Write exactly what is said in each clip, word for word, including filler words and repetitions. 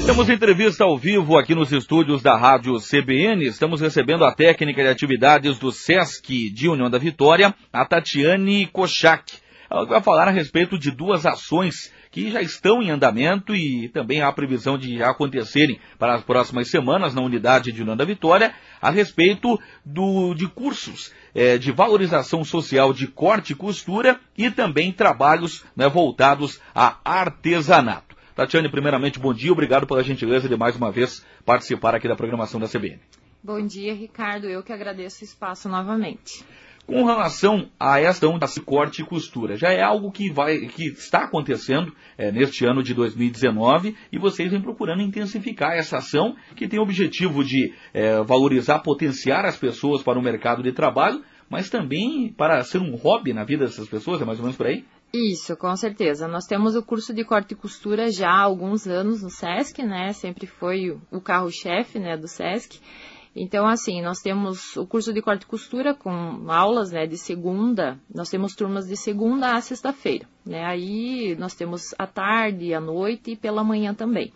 Temos entrevista ao vivo aqui nos estúdios da Rádio C B N. Estamos recebendo a técnica de atividades do SESC de União da Vitória, a Tatiane Kochak. Ela vai falar a respeito de duas ações que já estão em andamento e também há previsão de acontecerem para as próximas semanas na unidade de União da Vitória, a respeito do, de cursos é, de valorização social de corte e costura e também trabalhos, né, voltados a artesanato. Tatiane, primeiramente, bom dia, obrigado pela gentileza de mais uma vez participar aqui da programação da C B N. Bom dia, Ricardo, eu que agradeço o espaço novamente. Com relação a esta onda de corte e costura, já é algo que, vai, que está acontecendo é, neste ano de dois mil e dezenove e vocês vêm procurando intensificar essa ação que tem o objetivo de é, valorizar, potenciar as pessoas para o mercado de trabalho, mas também para ser um hobby na vida dessas pessoas, é mais ou menos por aí? Isso, com certeza. Nós temos o curso de corte e costura já há alguns anos no SESC, né? Sempre foi o carro-chefe, né, do SESC. Então, assim, nós temos o curso de corte e costura com aulas, né, de segunda, nós temos turmas de segunda a sexta-feira, né, aí nós temos à tarde, à noite e pela manhã também.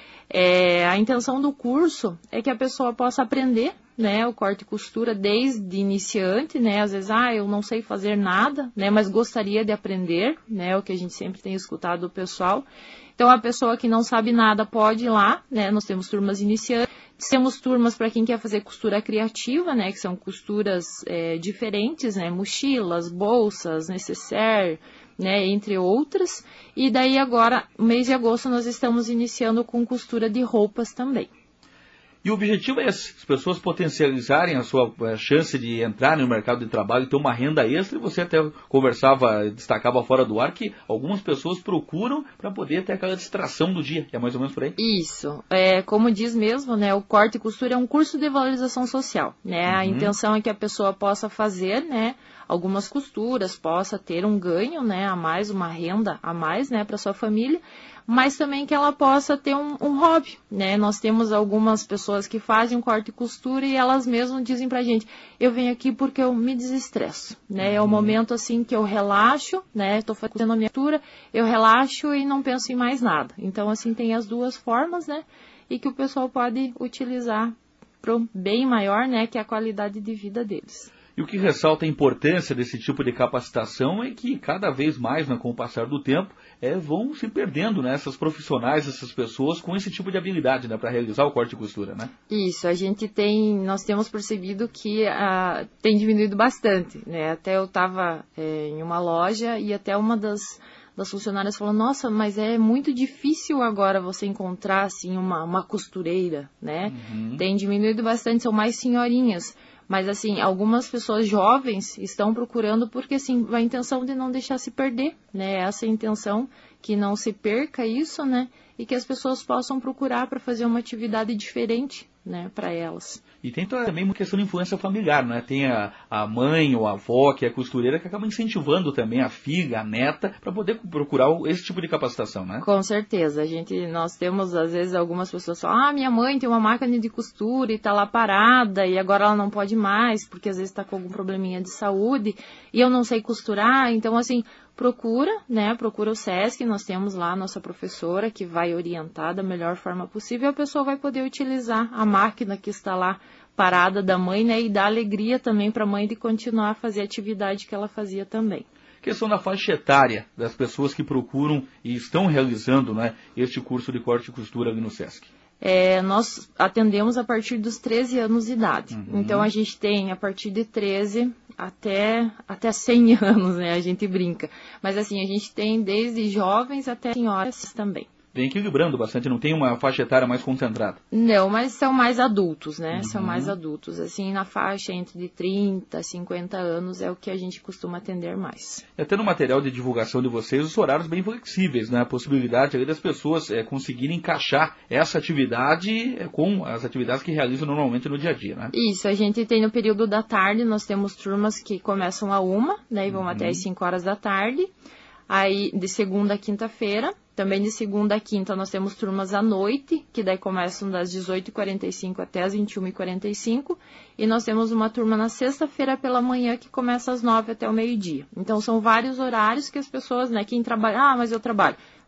É, a intenção do curso é que a pessoa possa aprender, né, o corte e costura desde iniciante, né, às vezes, ah, eu não sei fazer nada, né, mas gostaria de aprender, né, o que a gente sempre tem escutado do pessoal. Então, a pessoa que não sabe nada pode ir lá, né, nós temos turmas iniciantes, temos turmas para quem quer fazer costura criativa, né, que são costuras é, diferentes, né, mochilas, bolsas, nécessaire, né, entre outras. E daí agora, no mês de agosto, nós estamos iniciando com costura de roupas também. E o objetivo é esse, as pessoas potencializarem a sua a chance de entrar no mercado de trabalho e ter uma renda extra. E você até conversava, destacava fora do ar que algumas pessoas procuram para poder ter aquela distração do dia, que é mais ou menos por aí. Isso, é, como diz mesmo, né, o corte e costura é um curso de valorização social, né, uhum. A intenção é que a pessoa possa fazer, né, algumas costuras, possa ter um ganho, né, a mais, uma renda a mais, né, para sua família, mas também que ela possa ter um, um hobby, né? Nós temos algumas pessoas que fazem corte e costura e elas mesmas dizem pra gente, eu venho aqui porque eu me desestresso, né? É o momento assim que eu relaxo, né? Estou fazendo a minha costura, eu relaxo e não penso em mais nada. Então assim tem as duas formas, né? E que o pessoal pode utilizar para um bem maior, né? Que é a qualidade de vida deles. E o que ressalta a importância desse tipo de capacitação é que cada vez mais, né, com o passar do tempo, é, vão se perdendo, né, essas profissionais, essas pessoas com esse tipo de habilidade, né, para realizar o corte e costura, né? Isso, a gente tem, nós temos percebido que uh, tem diminuído bastante, né? Até eu estava é, em uma loja e até uma das, das funcionárias falou, nossa, mas é muito difícil agora você encontrar assim uma, uma costureira, né? Uhum. Tem diminuído bastante, são mais senhorinhas. Mas, assim, algumas pessoas jovens estão procurando porque, assim, a intenção de não deixar se perder, né? Essa é a intenção, que não se perca isso, né? E que as pessoas possam procurar para fazer uma atividade diferente, né, para elas. E tem também uma questão de influência familiar, né? Tem a, a mãe ou a avó, que é costureira, que acaba incentivando também a filha, a neta, para poder procurar esse tipo de capacitação, né? Com certeza. A gente, nós temos, às vezes, algumas pessoas que falam, ah, minha mãe tem uma máquina de costura e está lá parada, e agora ela não pode mais, porque às vezes está com algum probleminha de saúde, e eu não sei costurar. Então, assim, procura, né? Procura o SESC, nós temos lá a nossa professora que vai orientar da melhor forma possível, e a pessoa vai poder utilizar a máquina que está lá parada da mãe, né? E dar alegria também para a mãe de continuar a fazer a atividade que ela fazia também. Questão da faixa etária das pessoas que procuram e estão realizando, né, este curso de corte e costura ali no SESC. É, nós atendemos a partir dos treze anos de idade. Uhum. Então, a gente tem a partir de treze até, até cem anos, né? A gente brinca. Mas, assim, a gente tem desde jovens até senhoras também. Vem equilibrando bastante, não tem uma faixa etária mais concentrada. Não, mas são mais adultos, né? Uhum. São mais adultos. Assim, na faixa entre de trinta a cinquenta anos é o que a gente costuma atender mais. Até no material de divulgação de vocês, os horários bem flexíveis, né? A possibilidade ali das pessoas é, conseguirem encaixar essa atividade é, com as atividades que realizam normalmente no dia a dia, né? Isso, a gente tem no período da tarde, nós temos turmas que começam a uma, né? E vão uhum. até as cinco horas da tarde. Aí, de segunda a quinta-feira. Também de segunda a quinta nós temos turmas à noite, que daí começam das dezoito e quarenta e cinco até as vinte e uma e quarenta e cinco. E nós temos uma turma na sexta-feira pela manhã, que começa às nove até o meio-dia. Então, são vários horários que as pessoas, né, quem trabalha, ah, mas eu trabalho.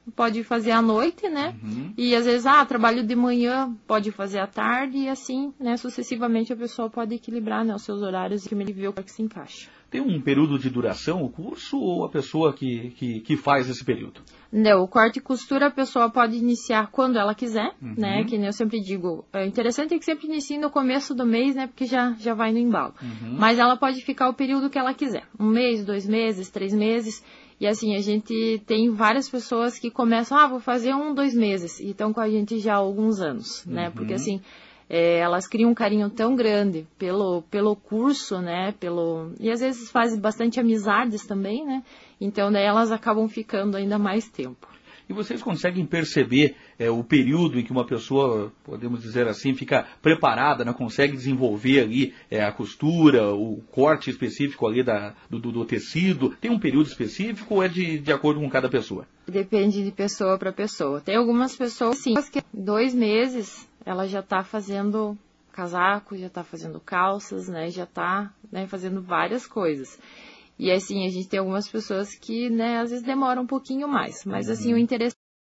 pode fazer à noite, né? Uhum. E às vezes, ah, trabalho de manhã, pode fazer à tarde, e assim, né, sucessivamente a pessoa pode equilibrar, né, os seus horários e ele vê o que se encaixa. Tem um período de duração o curso ou a pessoa que, que, que faz esse período? Não, o corte e costura a pessoa pode iniciar quando ela quiser, Uhum. né? Que nem eu sempre digo, é interessante é que sempre inicie no começo do mês, né? Porque já, já vai no embalo. Uhum. Mas ela pode ficar o período que ela quiser. Um mês, dois meses, três meses. E assim, a gente tem várias pessoas que começam, ah, vou fazer um, dois meses. E estão com a gente já há alguns anos, né? Uhum. Porque assim... É, elas criam um carinho tão grande pelo, pelo curso, né, pelo, e às vezes fazem bastante amizades também, né, então daí elas acabam ficando ainda mais tempo. E vocês conseguem perceber é, o período em que uma pessoa, podemos dizer assim, fica preparada, né, consegue desenvolver ali é, a costura, o corte específico ali da, do, do tecido? Tem um período específico ou é de, de acordo com cada pessoa? Depende de pessoa para pessoa. Tem algumas pessoas, sim, que dois meses ela já está fazendo casaco, já está fazendo calças, né, já está, né, fazendo várias coisas. E assim, a gente tem algumas pessoas que, né, às vezes demoram um pouquinho mais. Mas assim, o interessante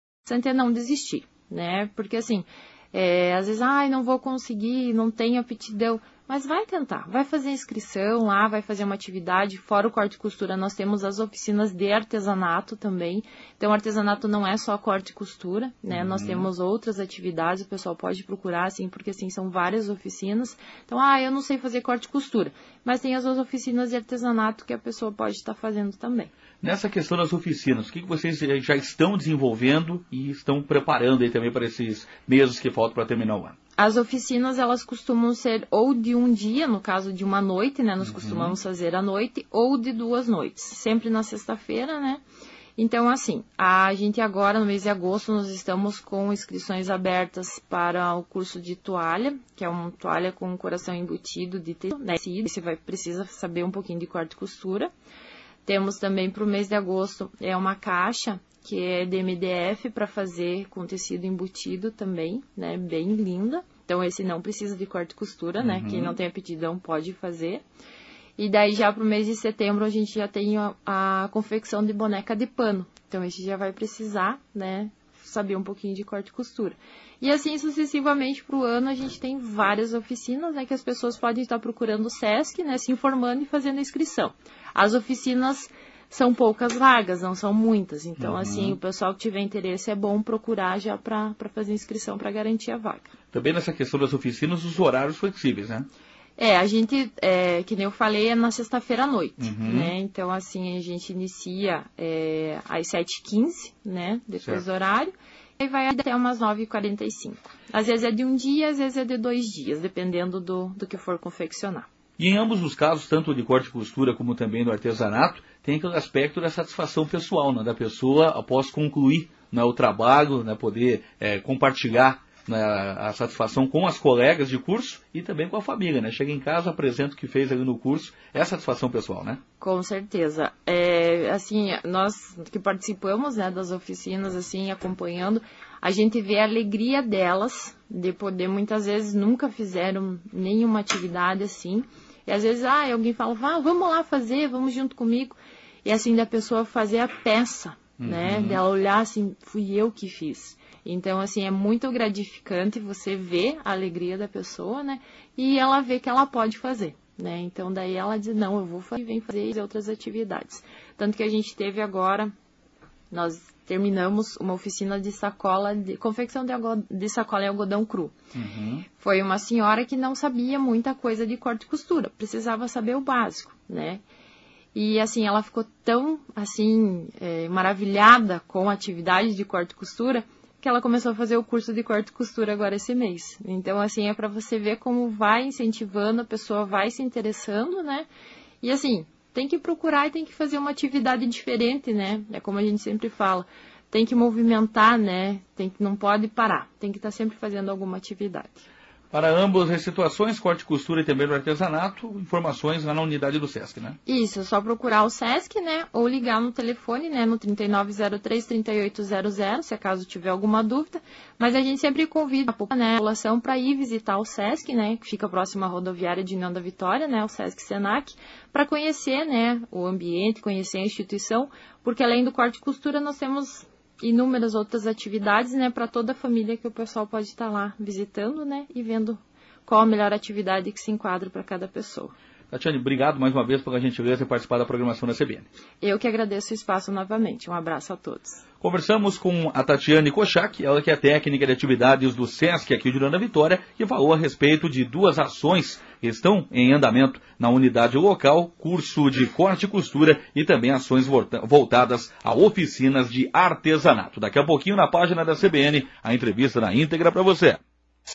é não desistir, né? Porque assim, é, às vezes, ai, não vou conseguir, não tenho aptidão. Mas vai tentar, vai fazer inscrição lá, vai fazer uma atividade. Fora o corte e costura, nós temos as oficinas de artesanato também. Então, artesanato não é só corte e costura, né? Uhum. Nós temos outras atividades, o pessoal pode procurar, assim, porque assim, são várias oficinas. Então, ah, eu não sei fazer corte e costura, mas tem as outras oficinas de artesanato que a pessoa pode estar fazendo também. Nessa questão das oficinas, o que vocês já estão desenvolvendo e estão preparando aí também para esses meses que faltam para terminar o ano? As oficinas, elas costumam ser ou de um dia, no caso de uma noite, né? Nós uhum. costumamos fazer à noite, ou de duas noites, sempre na sexta-feira, né? Então, assim, a gente agora, no mês de agosto, nós estamos com inscrições abertas para o curso de toalha, que é uma toalha com um coração embutido de tecido, né? Você vai, precisa saber um pouquinho de corte e costura. Temos também para o mês de agosto, é uma caixa que é de M D F para fazer com tecido embutido também, né, bem linda. Então, esse não precisa de corte e costura, né, uhum. Quem não tem aptidão pode fazer. E daí, já para o mês de setembro, a gente já tem a, a confecção de boneca de pano. Então, esse já vai precisar, né, saber um pouquinho de corte e costura. E assim, sucessivamente, para o ano, a gente tem várias oficinas, né, que as pessoas podem estar procurando o SESC, né, se informando e fazendo a inscrição. As oficinas são poucas vagas, não são muitas. Então, uhum. assim, o pessoal que tiver interesse é bom procurar já para fazer inscrição para garantir a vaga. Também nessa questão das oficinas, os horários flexíveis, né? É, a gente, é, que nem eu falei, é na sexta-feira à noite, uhum. né? Então, assim, a gente inicia é, às sete e quinze, né? Depois certo. Do horário. E vai até umas nove e quarenta e cinco. Às vezes é de um dia, às vezes é de dois dias, dependendo do, do que for confeccionar. E em ambos os casos, tanto de corte e costura como também do artesanato, tem aquele aspecto da satisfação pessoal, né, da pessoa após concluir, né, o trabalho, né, poder é, compartilhar, né, a satisfação com as colegas de curso e também com a família, né? Chega em casa, apresenta o que fez ali no curso, é a satisfação pessoal, né? Com certeza. É, assim, nós que participamos, né, das oficinas, assim, acompanhando, a gente vê a alegria delas de poder, muitas vezes, nunca fizeram nenhuma atividade assim. E às vezes, ah, alguém fala, ah, vamos lá fazer, vamos junto comigo. E assim, da pessoa fazer a peça, uhum. né? Dela olhar assim, fui eu que fiz. Então, assim, é muito gratificante você ver a alegria da pessoa, né? E ela vê que ela pode fazer, né? Então, daí ela diz, não, eu vou fazer, vem fazer outras atividades. Tanto que a gente teve agora, nós terminamos uma oficina de sacola, de confecção de, de sacola em algodão cru. Uhum. Foi uma senhora que não sabia muita coisa de corte e costura, precisava saber o básico, né? E assim, ela ficou tão, assim, é, maravilhada com a atividade de corte e costura, que ela começou a fazer o curso de corte e costura agora esse mês. Então, assim, é para você ver como vai incentivando, a pessoa vai se interessando, né? E assim, tem que procurar e tem que fazer uma atividade diferente, né? É como a gente sempre fala, tem que movimentar, né? Tem que, não pode parar, tem que estar sempre fazendo alguma atividade. Para ambas as situações, corte e costura e também do artesanato, informações lá na unidade do SESC, né? Isso, é só procurar o SESC, né? Ou ligar no telefone, né? No trinta e nove zero três, trinta e oito zero zero, se acaso tiver alguma dúvida. Mas a gente sempre convida a, né, a população para ir visitar o SESC, né? Que fica próximo à rodoviária de União da Vitória, né? O SESC Senac, para conhecer, né? O ambiente, conhecer a instituição, porque além do corte e costura nós temos inúmeras outras atividades, né, para toda a família que o pessoal pode estar lá visitando, né, e vendo qual a melhor atividade que se enquadra para cada pessoa. Tatiane, obrigado mais uma vez pela gentileza de participar da programação da C B N. Eu que agradeço o espaço novamente. Um abraço a todos. Conversamos com a Tatiane Kochak, ela que é técnica de atividades do SESC aqui de União da Vitória, que falou a respeito de duas ações que estão em andamento na unidade local, curso de corte e costura e também ações voltadas a oficinas de artesanato. Daqui a pouquinho na página da C B N, a entrevista na íntegra para você.